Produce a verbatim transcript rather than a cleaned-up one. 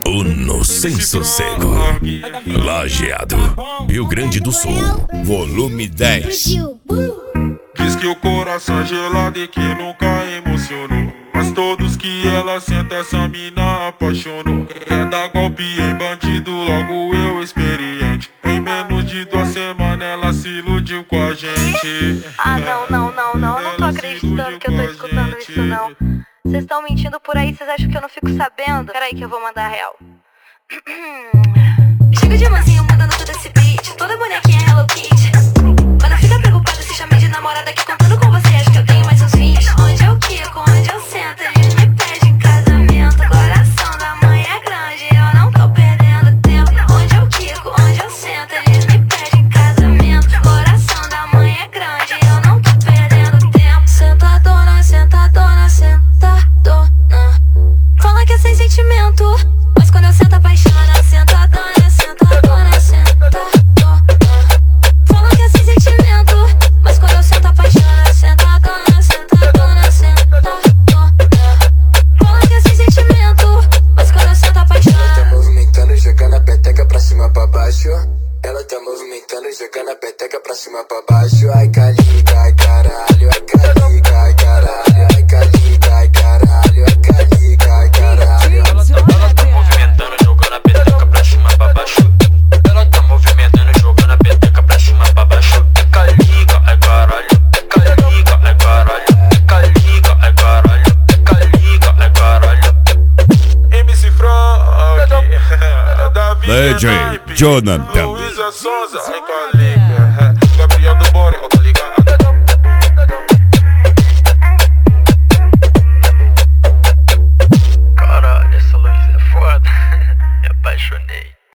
Uno sem sossego. Lajeado, Rio Grande do Sul. Volume dez. Diz que o coração é gelado e que nunca emocionou, mas todos que ela senta essa mina apaixonou. É dar golpe em bandido, logo eu experiente. Em menos de duas semanas ela se iludiu com a gente. Ah, não, não, não, não, eu não tô acreditando que eu tô escutando isso, não. Vocês estão mentindo por aí, vocês acham que eu não fico sabendo? Peraí que eu vou mandar a real. Chega de mansinho mandando todo esse beat, toda bonequinha Hello Kitty. Quando fica preocupada se chama de namorada que contando com você acho que eu tenho mais uns vinte. Onde eu quico, onde eu sento, eles me pedem casamento. Coração da mãe é grande, eu não tô perdendo tempo. Onde eu quico, onde eu sento, eles me pedem casamento. Coração da mãe é grande, eu não tô perdendo tempo. Sentadona, sentadona, sentadona. Fala que é sem sentimento, mas quando eu sento apaixona. Sentadona, sentadona, sentadona. Fala que é sem sentimento, mas quando eu sento apaixona. Sentadona, sentadona, sentadona. Fala que é sem sentimento, mas quando eu sento apaixona. Ela tá movimentando, jogando a peteca pra cima pra baixo. Ela tá movimentando, jogando a peteca pra cima pra baixo. Ai calica, ai caralho, ai calica, ai caralho, ai calica, ai caralho, ai calica, ai caralho. Ela tá, ela tá movimentando, jogando a peteca pra cima pra baixo. Ela tá movimentando, jogando a peteca pra cima pra baixo. É calica, ai caralho, é calica, ai caralho, é calica, ai caralho, é calica, ai caralho. M C Frank, Davi, D J Jonathan. Luísa Sonza, ai calica, Gabriel do Bore, eu tô ligado. Caralho, essa Luísa é foda. Me apaixonei.